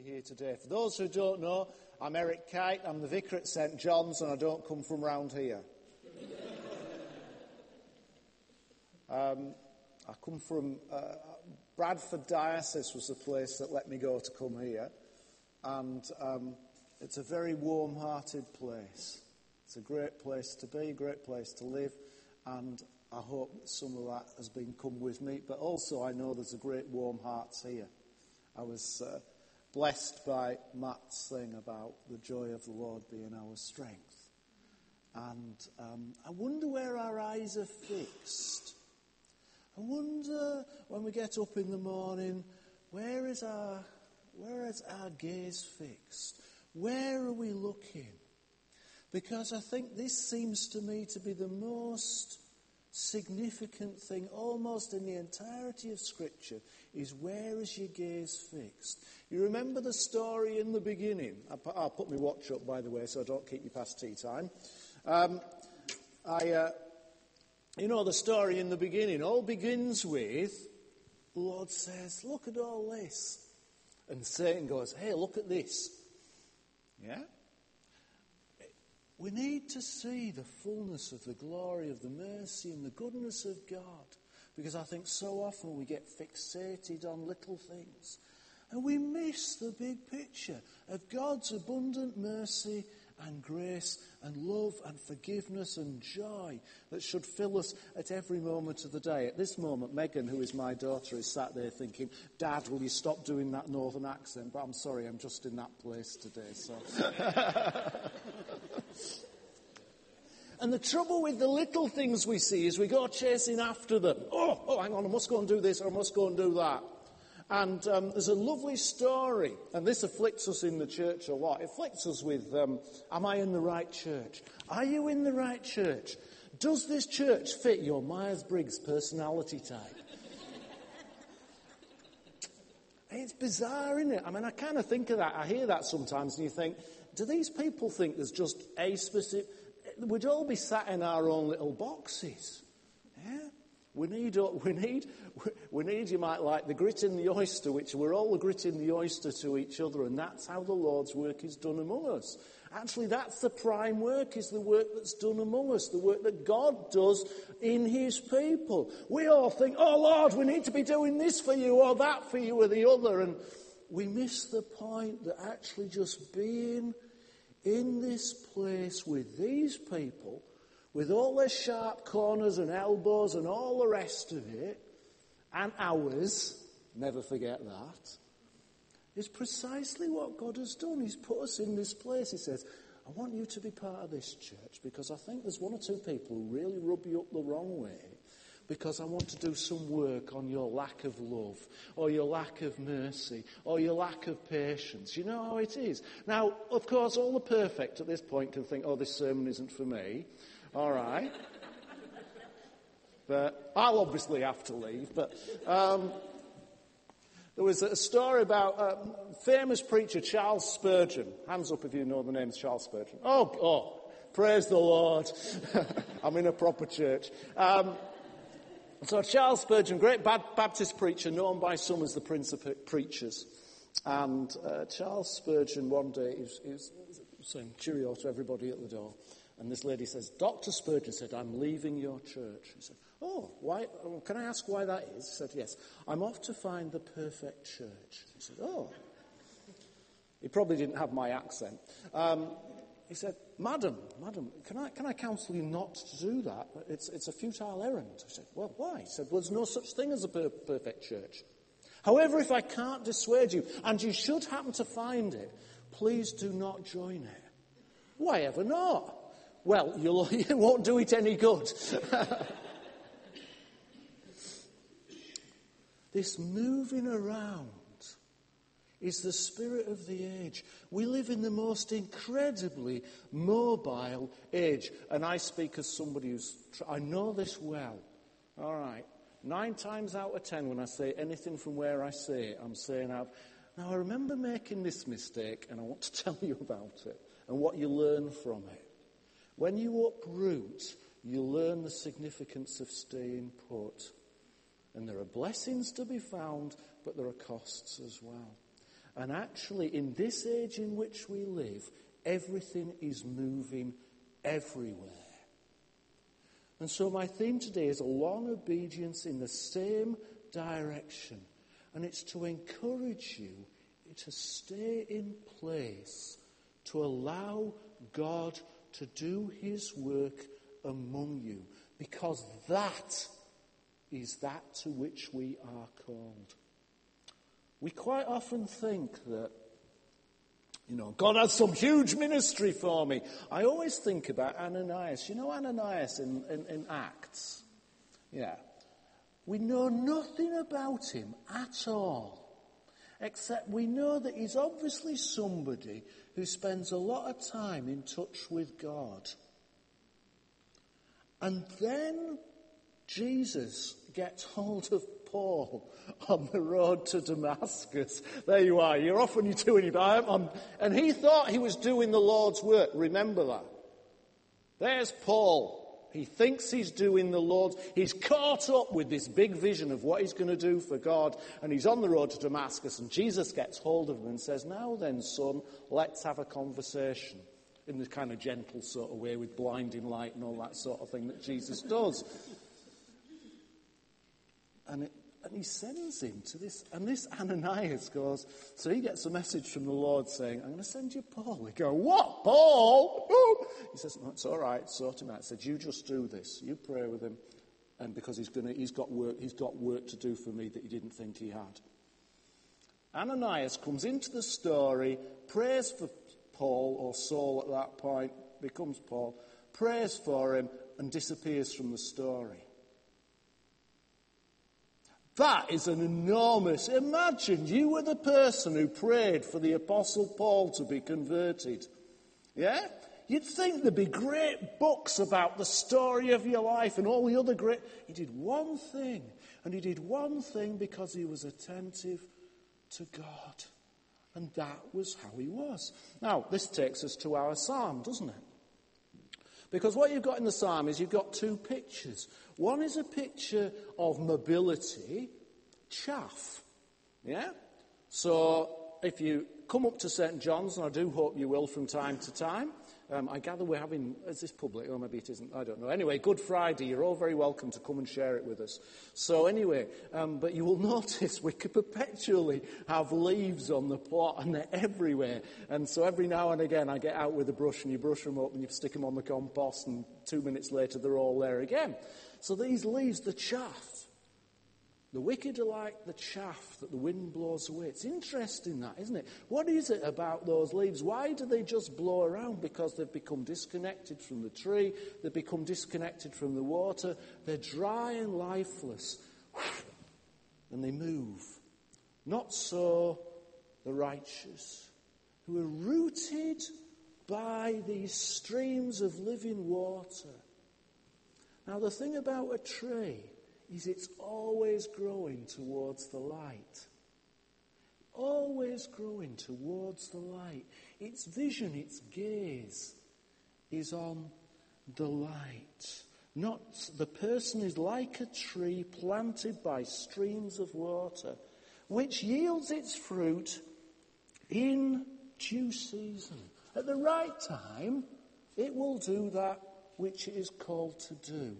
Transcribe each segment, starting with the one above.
here today. For those who don't know, I'm Eric Kite, I'm the vicar at St John's, and I don't come from round here. I come from Bradford Diocese was the place that let me go to come here, and it's a very warm-hearted place. It's a great place to be, a great place to live, and I hope that some of that has been come with me, but also I know there's a great warm hearts here. I was blessed by Matt's thing about the joy of the Lord being our strength. And I wonder where our eyes are fixed. I wonder when we get up in the morning, where is our gaze fixed? Where are we looking? Because I think this seems to me to be the most significant thing almost in the entirety of Scripture, is where is your gaze fixed? You remember the story in the beginning? I'll put my watch up, by the way, so I don't keep you past tea time. You know the story in the beginning all begins with the Lord says, look at all this. And Satan goes, hey, look at this. Yeah? We need to see the fullness of the glory of the mercy and the goodness of God, because I think so often we get fixated on little things and we miss the big picture of God's abundant mercy and grace and love and forgiveness and joy that should fill us at every moment of the day. At this moment, Megan, who is my daughter, is sat there thinking, Dad, will you stop doing that northern accent? But I'm sorry, I'm just in that place today, so... And the trouble with the little things we see is we go chasing after them. Oh, hang on, I must go and do this, or I must go and do that. And there's a lovely story, and this afflicts us in the church a lot. It afflicts us with, am I in the right church? Are you in the right church? Does this church fit your Myers-Briggs personality type? It's bizarre, isn't it? I mean, I kind of think of that. I hear that sometimes, and you think, do these people think there's just a specific... We'd all be sat in our own little boxes. Yeah? We need, you might like, the grit in the oyster, which we're all the grit in the oyster to each other, and that's how the Lord's work is done among us. Actually, that's the prime work, is the work that's done among us, the work that God does in his people. We all think, oh Lord, we need to be doing this for you, or that for you, or the other, and we miss the point that actually just being in this place with these people, with all their sharp corners and elbows and all the rest of it, and ours, never forget that, is precisely what God has done. He's put us in this place. He says, I want you to be part of this church because I think there's one or two people who really rub you up the wrong way, because I want to do some work on your lack of love, or your lack of mercy, or your lack of patience. You know how it is. Now, of course, all the perfect at this point can think, oh, this sermon isn't for me. All right. But I'll obviously have to leave. But there was a story about famous preacher Charles Spurgeon. Hands up if you know the name Charles Spurgeon. Oh, praise the Lord. I'm in a proper church. So Charles Spurgeon, great Baptist preacher, known by some as the Prince of Preachers. And Charles Spurgeon one day, he was saying cheerio to everybody at the door. And this lady says, Dr. Spurgeon said, I'm leaving your church. He said, oh, why? Can I ask why that is? He said, yes, I'm off to find the perfect church. He said, oh. He probably didn't have my accent. He said, Madam, can I counsel you not to do that? It's a futile errand. I said, well, why? He said, well, there's no such thing as a perfect church. However, if I can't dissuade you, and you should happen to find it, please do not join it. Why ever not? Well, you won't do it any good. This moving around is the spirit of the age. We live in the most incredibly mobile age. And I speak as somebody I know this well. All right. 9 times out of 10 when I say anything from where I say it, I'm saying now I remember making this mistake and I want to tell you about it and what you learn from it. When you uproot, you learn the significance of staying put. And there are blessings to be found, but there are costs as well. And actually, in this age in which we live, everything is moving everywhere. And so my theme today is a long obedience in the same direction. And it's to encourage you to stay in place, to allow God to do his work among you, because that is that to which we are called. We quite often think that, God has some huge ministry for me. I always think about Ananias. You know Ananias in Acts? Yeah. We know nothing about him at all, except we know that he's obviously somebody who spends a lot of time in touch with God. And then Jesus gets hold of Paul on the road to Damascus. There you are. You're off on your two and he thought he was doing the Lord's work. Remember that. There's Paul. He thinks he's doing the Lord's. He's caught up with this big vision of what he's going to do for God. And he's on the road to Damascus. And Jesus gets hold of him and says, "Now then, son, let's have a conversation." In the kind of gentle sort of way with blinding light and all that sort of thing that Jesus does. And he sends him to this, and this Ananias goes, so he gets a message from the Lord saying, "I'm going to send you Paul." He goes, "What, Paul?" Oh. He says, "No, it's all right, sort him out." He said, "You just do this, you pray with him, and because he's got work to do for me that he didn't think he had." Ananias comes into the story, prays for Paul, or Saul at that point, becomes Paul, prays for him, and disappears from the story. That is an enormous... Imagine you were the person who prayed for the Apostle Paul to be converted. Yeah? You'd think there'd be great books about the story of your life and all the other great... He did one thing, and he did one thing because he was attentive to God. And that was how he was. Now, this takes us to our psalm, doesn't it? Because what you've got in the psalm is you've got two pictures. One is a picture of mobility, chaff. Yeah? So if you come up to St. John's, and I do hope you will from time to time, I gather we're having, is this public? Or maybe it isn't, I don't know. Anyway, Good Friday, you're all very welcome to come and share it with us. So anyway, but you will notice we could perpetually have leaves on the plot, and they're everywhere. And so every now and again I get out with a brush, and you brush them up and you stick them on the compost, and 2 minutes later they're all there again. So these leaves, the chaff, the wicked are like the chaff that the wind blows away. It's interesting that, isn't it? What is it about those leaves? Why do they just blow around? Because they've become disconnected from the tree. They've become disconnected from the water. They're dry and lifeless. And they move. Not so the righteous, who are rooted by these streams of living water. Now, the thing about a tree is it's always growing towards the light. Always growing towards the light. Its vision, its gaze is on the light. Not the person is like a tree planted by streams of water, which yields its fruit in due season. At the right time, it will do that which it is called to do.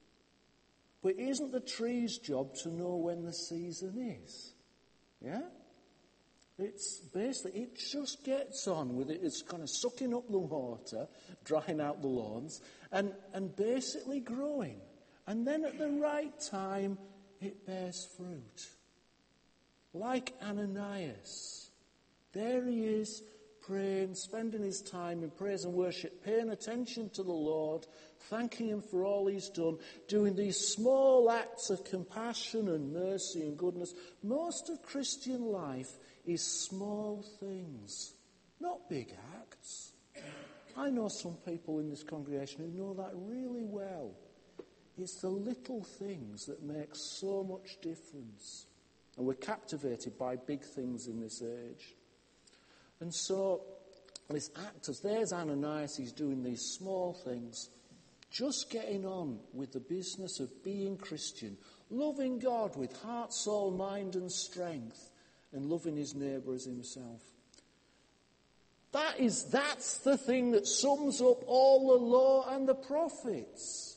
But it isn't the tree's job to know when the season is. Yeah? It's basically, it just gets on with it. It's kind of sucking up the water, drying out the lawns, and basically growing. And then at the right time, it bears fruit. Like Ananias. There he is, praying, spending his time in praise and worship, paying attention to the Lord, thanking him for all he's done, doing these small acts of compassion and mercy and goodness. Most of Christian life is small things, not big acts. I know some people in this congregation who know that really well. It's the little things that make so much difference. And we're captivated by big things in this age. And so, this actor, there's Ananias, he's doing these small things, just getting on with the business of being Christian, loving God with heart, soul, mind and strength, and loving his neighbour as himself. That's the thing that sums up all the law and the prophets.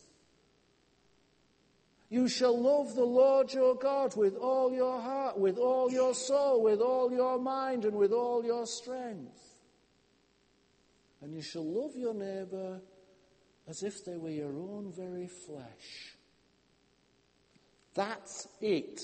You shall love the Lord your God with all your heart, with all your soul, with all your mind, and with all your strength. And you shall love your neighbour as if they were your own very flesh. That's it.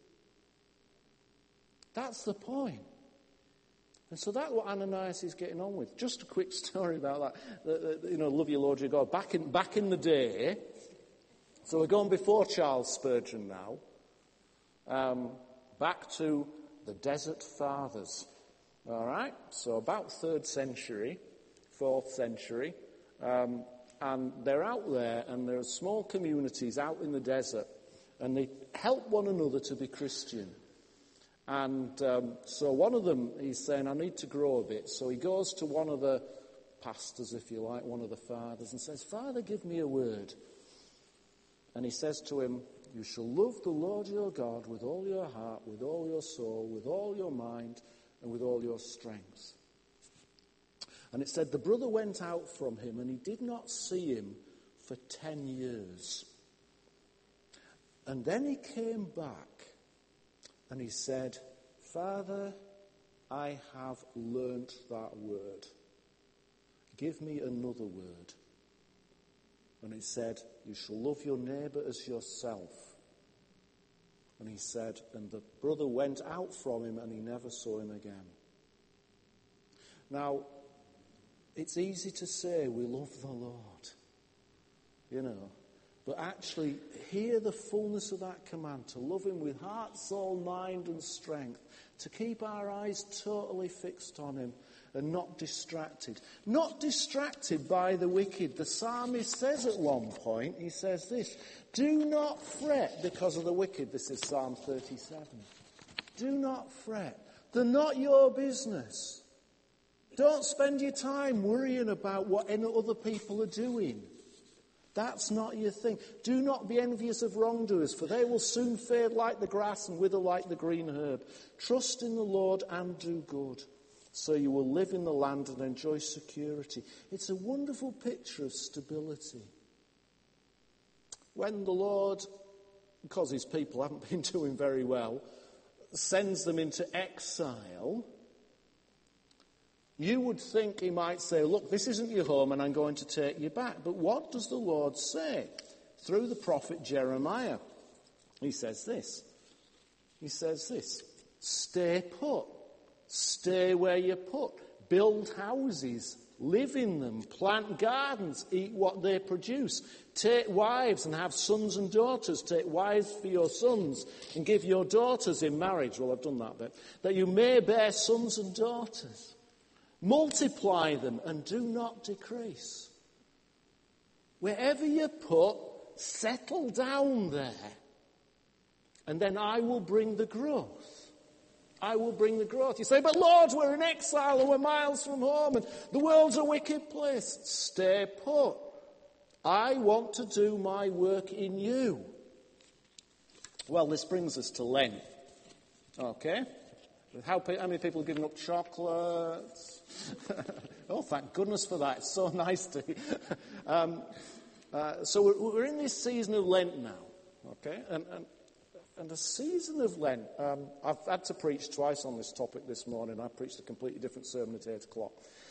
That's the point. And so that's what Ananias is getting on with. Just a quick story about that. Love your Lord your God. Back in the day, so we're going before Charles Spurgeon now, back to the Desert Fathers. All right? So about 3rd century, 4th century, and they're out there, and there are small communities out in the desert, and they help one another to be Christian. And so one of them, he's saying, I need to grow a bit. So he goes to one of the pastors, if you like, one of the fathers, and says, Father, give me a word. And he says to him, you shall love the Lord your God with all your heart, with all your soul, with all your mind, and with all your strength. And it said the brother went out from him, and he did not see him for 10 years. And then he came back. And he said, Father, I have learnt that word. Give me another word. And he said, you shall love your neighbour as yourself. And he said, and the brother went out from him and he never saw him again. Now, it's easy to say we love the Lord, but actually hear the fullness of that command, to love him with heart, soul, mind and strength, to keep our eyes totally fixed on him and not distracted. Not distracted by the wicked. The psalmist says at one point, he says this, do not fret because of the wicked. This is Psalm 37. Do not fret. They're not your business. Don't spend your time worrying about what any other people are doing. That's not your thing. Do not be envious of wrongdoers, for they will soon fade like the grass and wither like the green herb. Trust in the Lord and do good, so you will live in the land and enjoy security. It's a wonderful picture of stability. When the Lord, because his people haven't been doing very well, sends them into exile, you would think he might say, look, this isn't your home and I'm going to take you back. But what does the Lord say? Through the prophet Jeremiah. He says this. Stay put. Stay where you're put. Build houses. Live in them. Plant gardens. Eat what they produce. Take wives and have sons and daughters. Take wives for your sons and give your daughters in marriage. Well, I've done that bit. That you may bear sons and daughters. Multiply them and do not decrease. Wherever you're put, settle down there. And then I will bring the growth. I will bring the growth. You say, but Lord, we're in exile and we're miles from home and the world's a wicked place. Stay put. I want to do my work in you. Well, this brings us to Lent. Okay? How many people are giving up chocolates? Oh, thank goodness for that. It's so nice to... So we're in this season of Lent now, okay? And the season of Lent, I've had to preach twice on this topic this morning. I preached a completely different sermon at 8 o'clock.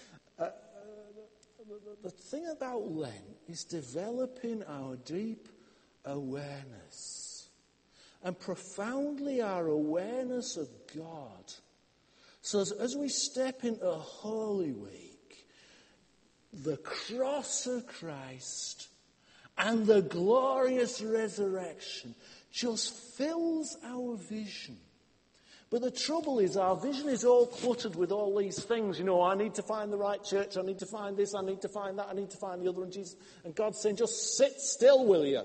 The thing about Lent is developing our deep awareness and profoundly our awareness of God. So as we step into Holy Week, the cross of Christ and the glorious resurrection just fills our vision. But the trouble is, our vision is all cluttered with all these things. I need to find the right church, I need to find this, I need to find that, I need to find the other. And God's saying, just sit still, will you?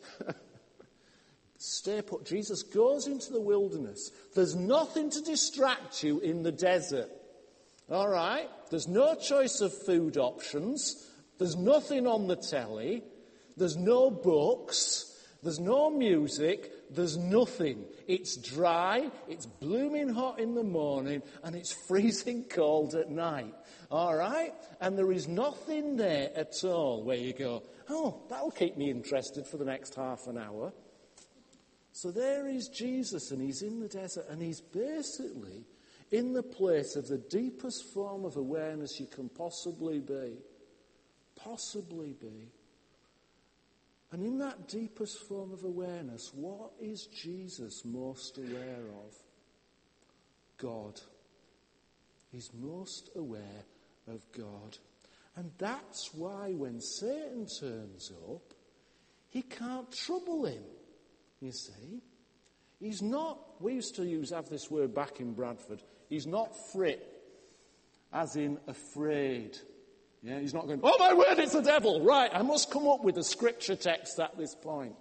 Stay put. Jesus goes into the wilderness. There's nothing to distract you in the desert. All right? There's no choice of food options. There's nothing on the telly. There's no books. There's no music, there's nothing. It's dry, it's blooming hot in the morning, and it's freezing cold at night. All right? And there is nothing there at all where you go, oh, that'll keep me interested for the next half an hour. So there is Jesus, and he's in the desert, and he's basically in the place of the deepest form of awareness you can possibly be. Possibly be. And in that deepest form of awareness, what is Jesus most aware of? God. He's most aware of God. And that's why when Satan turns up, he can't trouble him, you see. He's not, we used to have this word back in Bradford, he's not frit, as in afraid. Yeah, he's not going, oh my word, it's the devil. Right, I must come up with a scripture text at this point.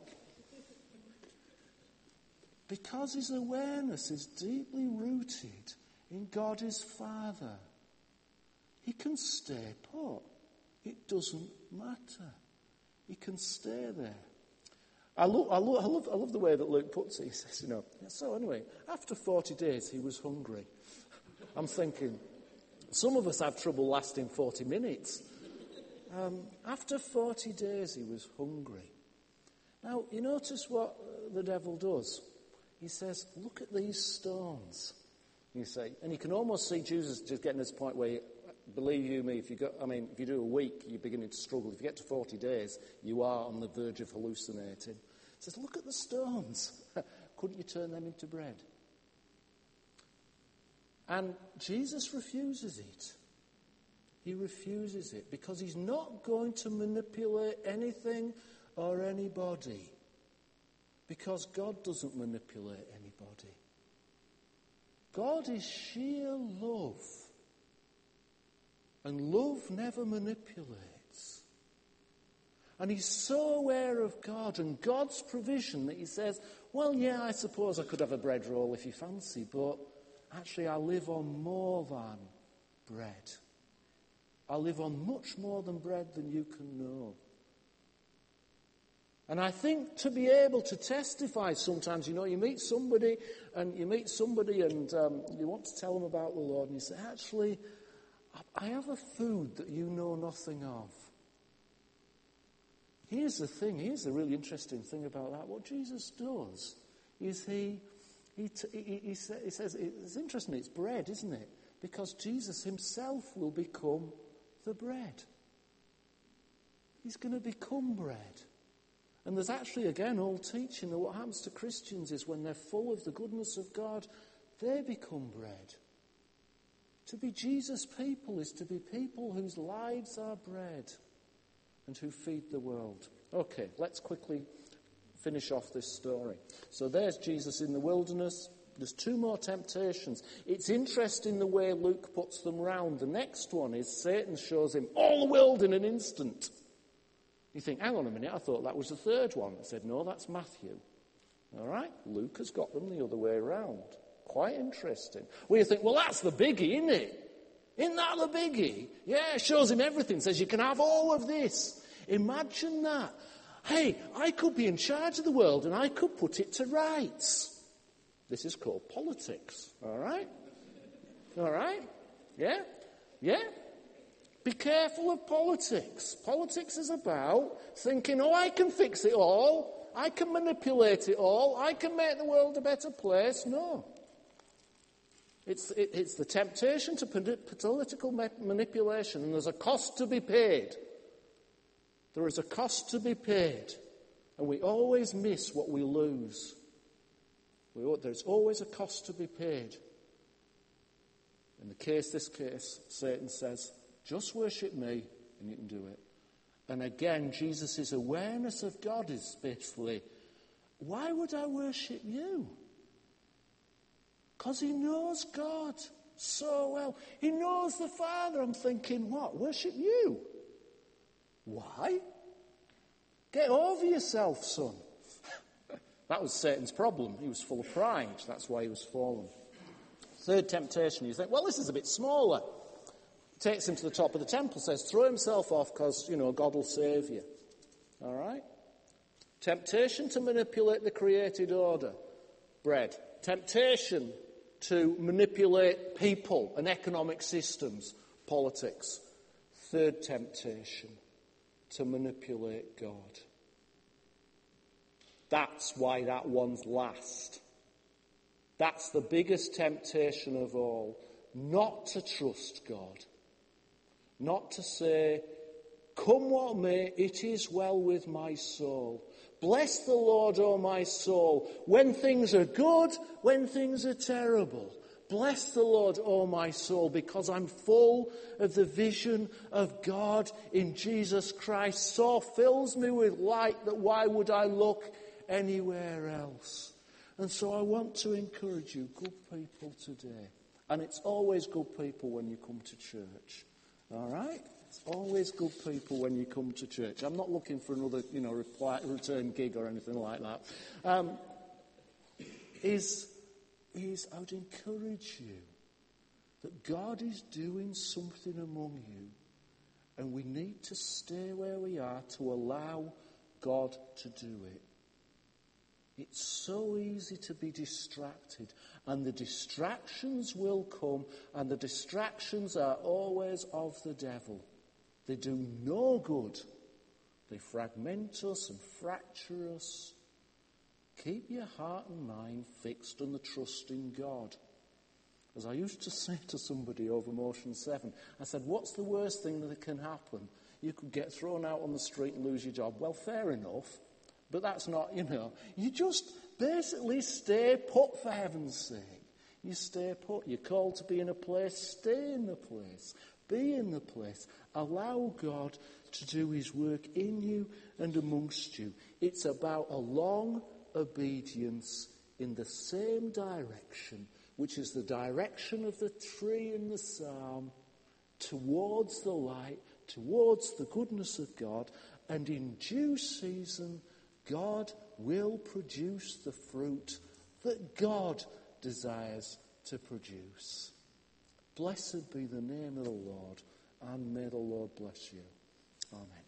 Because his awareness is deeply rooted in God his Father. He can stay put. It doesn't matter. He can stay there. I love the way that Luke puts it. He says, so anyway, after 40 days he was hungry. I'm thinking, some of us have trouble lasting 40 minutes. After 40 days, he was hungry. Now, you notice what the devil does. He says, look at these stones, you see. And you can almost see Jesus just getting to this point where, believe you me, if you do a week, you're beginning to struggle. If you get to 40 days, you are on the verge of hallucinating. He says, look at the stones. Couldn't you turn them into bread? And Jesus refuses it. He refuses it because he's not going to manipulate anything or anybody. Because God doesn't manipulate anybody. God is sheer love. And love never manipulates. And he's so aware of God and God's provision that he says, well, yeah, I suppose I could have a bread roll if you fancy, but actually, I live on more than bread. I live on much more than bread than you can know. And I think to be able to testify sometimes, you meet somebody and you want to tell them about the Lord and you say, actually, I have a food that you know nothing of. Here's the really interesting thing about that. What Jesus does is he says, it's interesting, it's bread, isn't it? Because Jesus himself will become the bread. He's going to become bread. And there's actually, again, old teaching that what happens to Christians is when they're full of the goodness of God, they become bread. To be Jesus' people is to be people whose lives are bread and who feed the world. Okay, let's quickly finish off this story. So there's Jesus in the wilderness. There's two more temptations. It's interesting the way Luke puts them round. The next one is Satan shows him all the world in an instant. You think, hang on a minute, I thought that was the third one. I said, no, that's Matthew. All right, Luke has got them the other way around. Quite interesting. Well, you think, well, that's the biggie, isn't it? Isn't that the biggie? Yeah, it shows him everything. Says you can have all of this. Imagine that. Hey, I could be in charge of the world and I could put it to rights. This is called politics. All right? All right? Yeah? Yeah? Be careful of politics. Politics is about thinking, oh, I can fix it all. I can manipulate it all. I can make the world a better place. No. It's the temptation to political manipulation, and there's a cost to be paid. There is a cost to be paid, and we always miss what we lose. There's always a cost to be paid. In this case, Satan says, just worship me, and you can do it. And again, Jesus' awareness of God is basically, why would I worship you? Because he knows God so well. He knows the Father. I'm thinking, what? Worship you? Why? Get over yourself, son. That was Satan's problem. He was full of pride. That's why he was fallen. Third temptation, you think, well, this is a bit smaller. Takes him to the top of the temple, says, throw himself off because, God will save you. All right? Temptation to manipulate the created order, bread. Temptation to manipulate people and economic systems, politics. Third temptation, to manipulate God. That's why that one's last. That's the biggest temptation of all. Not to trust God. Not to say, come what may, it is well with my soul. Bless the Lord, O my soul, when things are good, when things are terrible. Bless the Lord, O my soul, because I'm full of the vision of God in Jesus Christ. So fills me with light that why would I look anywhere else? And so I want to encourage you, good people today. And it's always good people when you come to church. All right? It's always good people when you come to church. I'm not looking for another, return gig or anything like that. I would encourage you that God is doing something among you, and we need to stay where we are to allow God to do it. It's so easy to be distracted, and the distractions will come, and the distractions are always of the devil. They do no good. They fragment us and fracture us. Keep your heart and mind fixed on the trust in God. As I used to say to somebody over Motion 7, I said, what's the worst thing that can happen? You could get thrown out on the street and lose your job. Well, fair enough. But that's not, you just basically stay put, for heaven's sake. You stay put. You're called to be in a place, stay in the place. Be in the place. Allow God to do his work in you and amongst you. It's about a long obedience in the same direction, which is the direction of the tree in the psalm, towards the light, towards the goodness of God, and in due season, God will produce the fruit that God desires to produce. Blessed be the name of the Lord, and may the Lord bless you. Amen.